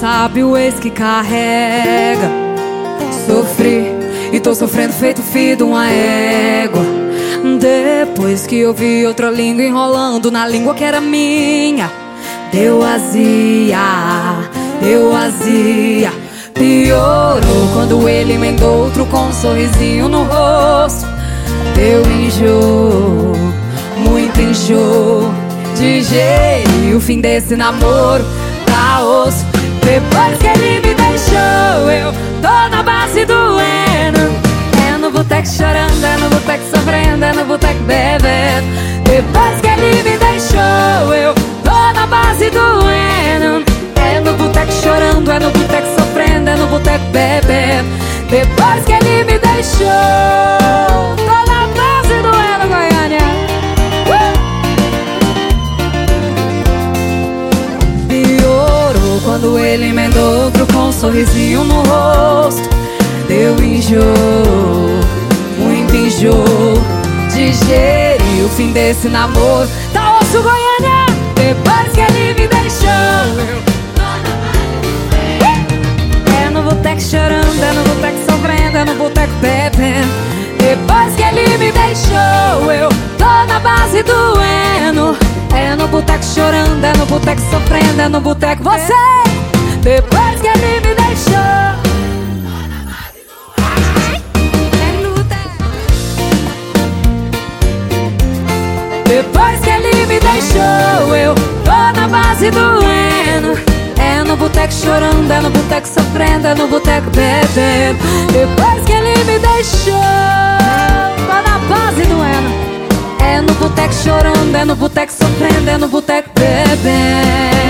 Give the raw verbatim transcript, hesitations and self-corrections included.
sabe o ex que carrega. Sofri e tô sofrendo feito filho de uma égua. Depois que eu vi outra língua enrolando na língua que era minha, deu azia, deu azia. Piorou quando ele emendou outro com um sorrisinho no rosto. Deu enjoo, muito enjoo. Digeri o fim desse namoro, tá osso. Depois que ele me deixou, eu tô na base doendo. É no boteco chorando, é no boteco sofrendo, é no boteco bebendo. Depois que ele me deixou, eu tô na base doendo. É no boteco chorando, é no boteco sofrendo, é no boteco bebendo. Depois que ele me deixou, tô na base doendo, Goiânia. uh! Piorou quando ele emendou outro com um sorrisinho no rosto. Deu enjoo, muito enjoo. Digeri o fim desse namoro, tá osso, Goiânia. Depois que ele me deixou, é no boteco chorando, é no boteco sofrendo, é no boteco bebendo. Depois que ele me deixou, eu tô na base doendo. É no boteco chorando, é no boteco sofrendo, é no boteco você. Depois que ele me deixou, é no boteco. Depois que ele me deixou, eu tô na base doendo. É no boteco chorando, é no boteco sofrendo, é no boteco bebendo. Depois que ele me deixou, tô na base doendo. É no boteco chorando, é no boteco sofrendo, é no boteco bebendo.